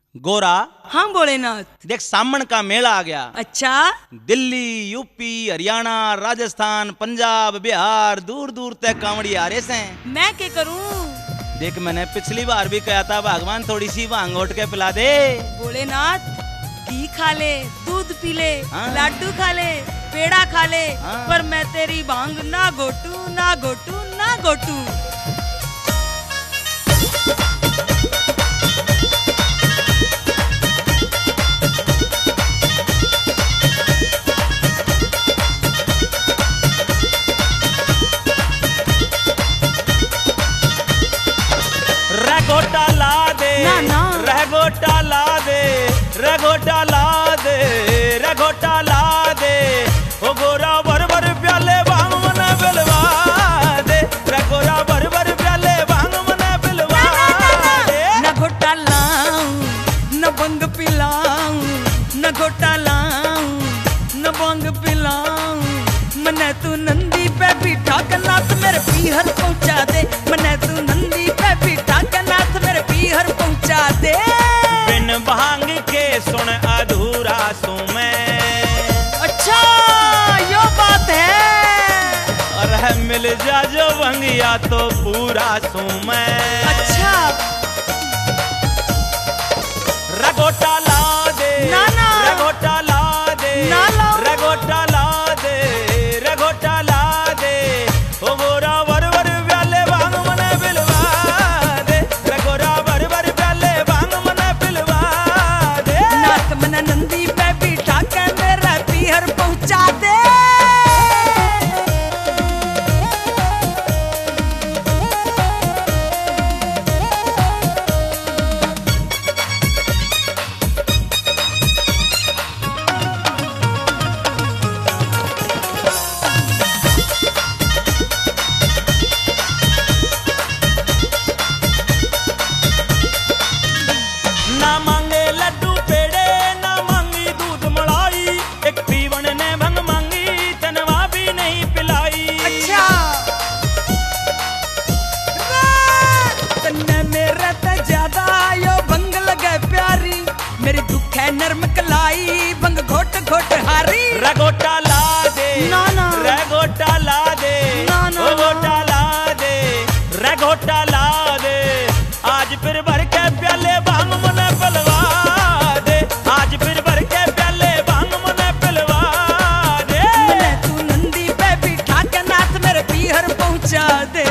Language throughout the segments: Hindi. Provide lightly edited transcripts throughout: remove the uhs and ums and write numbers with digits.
गोरा। हाँ भोलेनाथ। देख सामन का मेला आ गया। अच्छा। दिल्ली, यूपी, हरियाणा, राजस्थान, पंजाब, बिहार, दूर दूर तक कांवड़ी आ रहे से। मैं क्या करूं? देख मैंने पिछली बार भी कहा था भगवान थोड़ी सी भांग घोट के पिला दे। भोलेनाथ घी खा ले, दूध पी ले, हाँ। लड्डू खा ले, पेड़ा खा ले, हाँ। पर मैं तेरी भांग ना घोटू ना घोटू ना घोटू। रगोटा ला दे, रगोटा ला दे, रगोटा ला दे, रगोटा ला दे, ओ गोरा भर भर प्याले भांग मने बिलवा दे, रगोरा भर भर प्याले भांग मने बिलवा दे। न घोटा लाऊं न भंग पिलाऊं, न घोटा लाऊं न भंग पिलाऊं, मने तू नंदी पे बिठा के नाथ मेरे पीहर पहुंचा दे, मने तू नंदी पे बिठा के नाथ मेरे पीहर पहुंचा दे। बिन भांग के सुन अधूरा सू मैं। अच्छा यो बात है। और मिल जा जो भंगिया तो पूरा सू मैं। अच्छा। रगोटा ला दे, ना ना रगोटा ला दे, ना लाऊं। रगोटा ला दे, रगोटा ला दे, ओ गोरा वर वर प्याले भांग मने बिलवा दे, रगोरा वर वर प्याले भांग मने बिलवा दे। नाथ मना नंदी पे बिठा के मेरा पीहर पहुंचा दे। ना मांगे लड्डू पेड़े, ना मांगी दूध मलाई, एक पीवन ने भंग मांगी तनवा भी नहीं पिलाई। अच्छा। तन्ने मेरे ते ज्यादा यो भंग लगे प्यारी, मेरी दुख है नरम कलाई भंग घोट घोट हारी। रगोटा ला दे, ना ना रगोटा ला दे, ना ना ओ गोटा ला दे, रगोटा ला दे, आज फिर भर के प्याले भांग मने पिलवा दे, आज फिर भर के प्याले भांग मने पिलवा दे। मने तू नंदी पे बिठा के नाथ मेरे पीहर पहुंचा दे।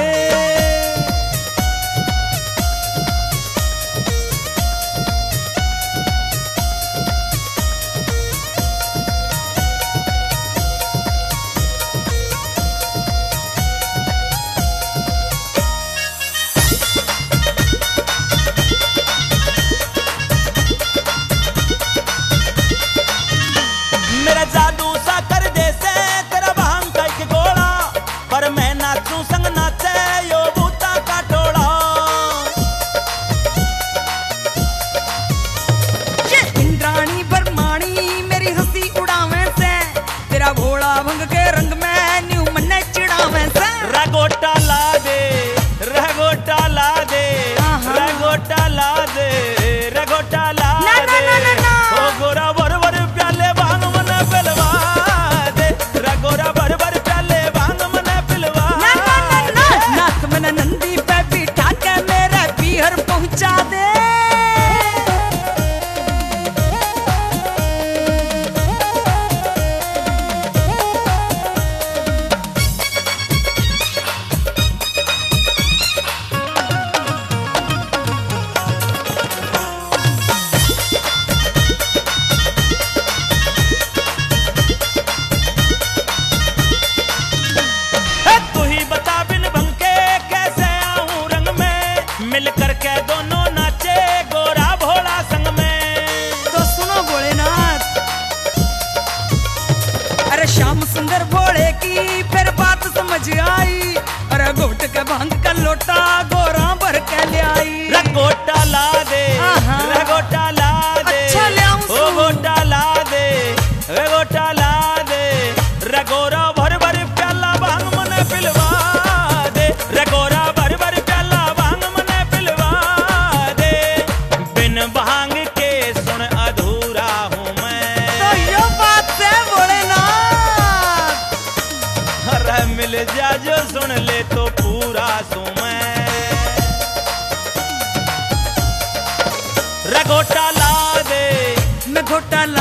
घोटाला